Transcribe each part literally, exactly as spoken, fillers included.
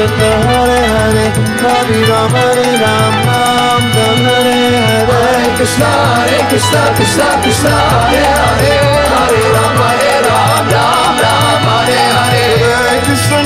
Krishna Hare Hare Hare Ram Hare Ram Ram Ram Hare Hare Hare Krishna Hare Krishna Krishna Krishna Hare Hare Hare Ram Hare Ram Ram Ram Hare Hare Hare Krishna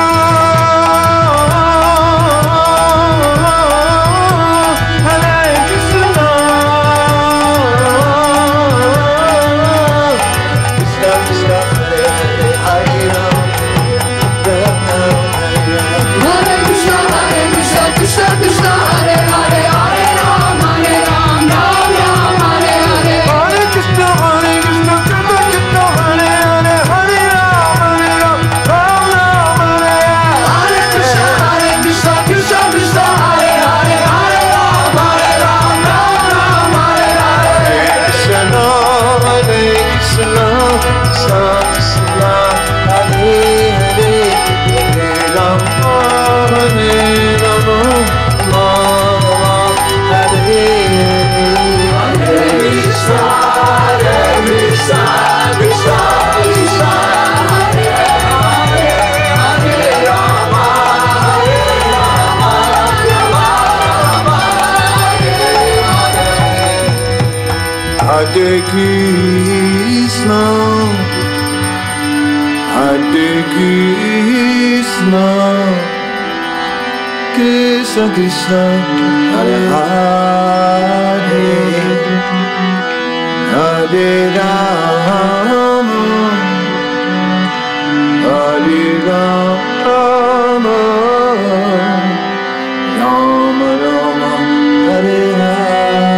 Hare Krishna, Hare Krishna, Krishna Krishna, Hare Hare, Hare Rama, Hare Rama, Rama Rama, Hare Hare.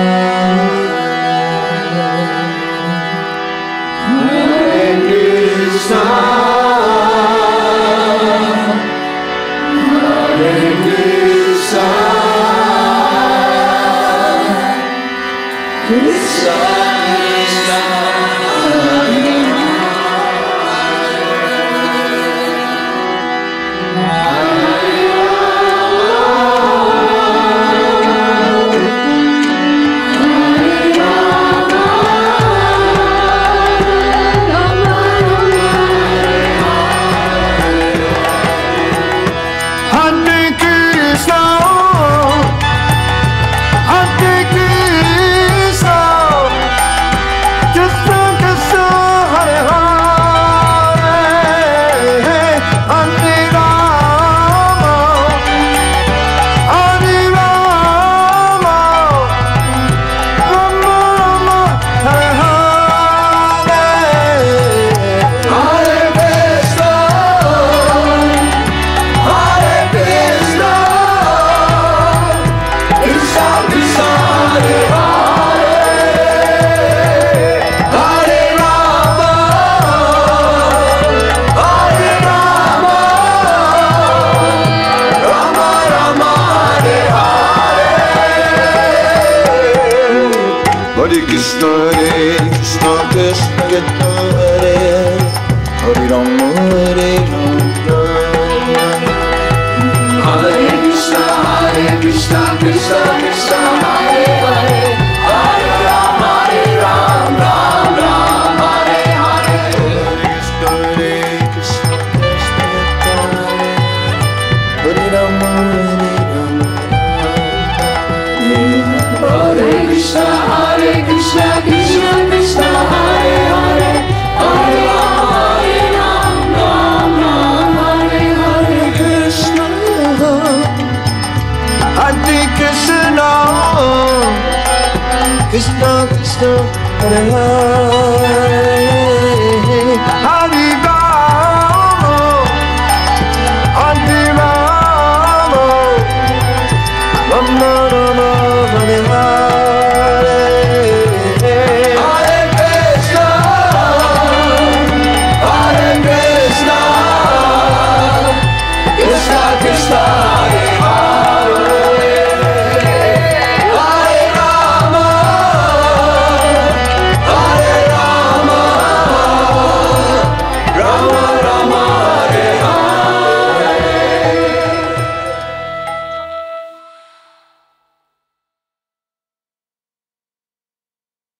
Hare Krishna, Hare Krishna, Krishna Krishna, Hare Hare Rama, Hare Rama, Hare Krishna, Hare Krishna, Krishna Krishna, Hare Hare, Hare Rama, Hare Rama, Rama Rama, Hare Hare. Hare Krishna, Hare Krishna, Krishna Krishna, Hare Rama, Hare Rama, Hare Krishna, Hare Krishna, Krishna Krishna, Hare Hare, Hare Rama, Hare Rama, Rama Rama, Hare Hare. Krishna, Hare Krishna, Krishna Krishna, Hare Hare.